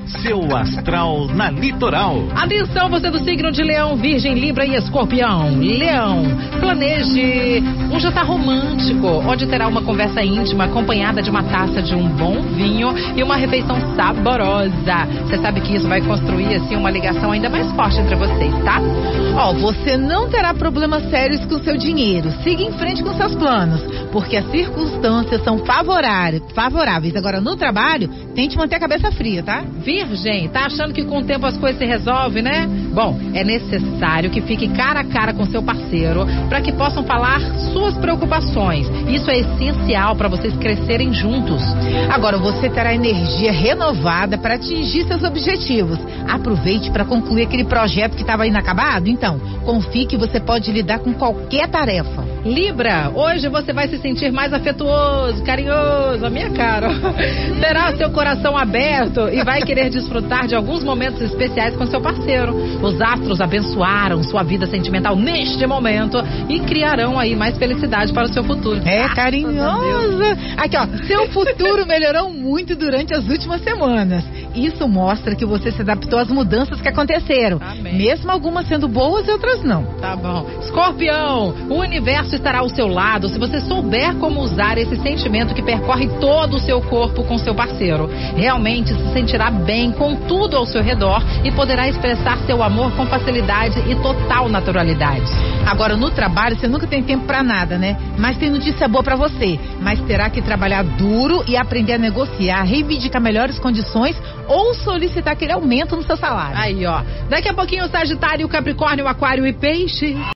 seu astral na Litoral. Atenção, você do signo de Leão, Virgem, Libra e Escorpião. Leão, planeje um jantar romântico, onde terá uma conversa íntima acompanhada de uma taça de um bom vinho e uma refeição saborosa. Você sabe que isso vai construir assim uma ligação ainda mais forte entre vocês, tá? Você não terá problemas sérios com seu dinheiro. Siga em frente com seus planos, porque as circunstâncias são favoráveis. Agora, no trabalho, tente manter a cabeça fria, tá? Virgem, tá achando que com o tempo as coisas se resolvem, né? Bom, é necessário que fique cara a cara com seu parceiro para que possam falar suas preocupações. Isso é essencial para vocês crescerem juntos. Agora, você terá energia renovada para atingir seus objetivos. Aproveite para concluir aquele projeto que estava inacabado. Então, confie que você pode lidar com qualquer tarefa. Libra, hoje você vai se sentir mais afetuoso, carinhoso, a minha cara. Terá seu coração aberto e vai querer desfrutar de alguns momentos especiais com seu parceiro. Os astros abençoaram sua vida sentimental neste momento e criarão aí mais felicidade para o seu futuro. Carinhosa. Aqui, seu futuro melhorou muito durante as últimas semanas. Isso mostra que você se adaptou às mudanças que aconteceram. Amém. Mesmo algumas sendo boas e outras não. Tá bom. Escorpião, o universo estará ao seu lado se você souber como usar esse sentimento que percorre todo o seu corpo com seu parceiro. Realmente se sentirá bem com tudo ao seu redor e poderá expressar seu amor com facilidade e total naturalidade. Agora, no trabalho, você nunca tem tempo pra nada, né? Mas tem notícia boa pra você. Mas terá que trabalhar duro e aprender a negociar, reivindicar melhores condições ou solicitar aquele aumento no seu salário. Aí, daqui a pouquinho, Sagitário, Capricórnio, Aquário e Peixe.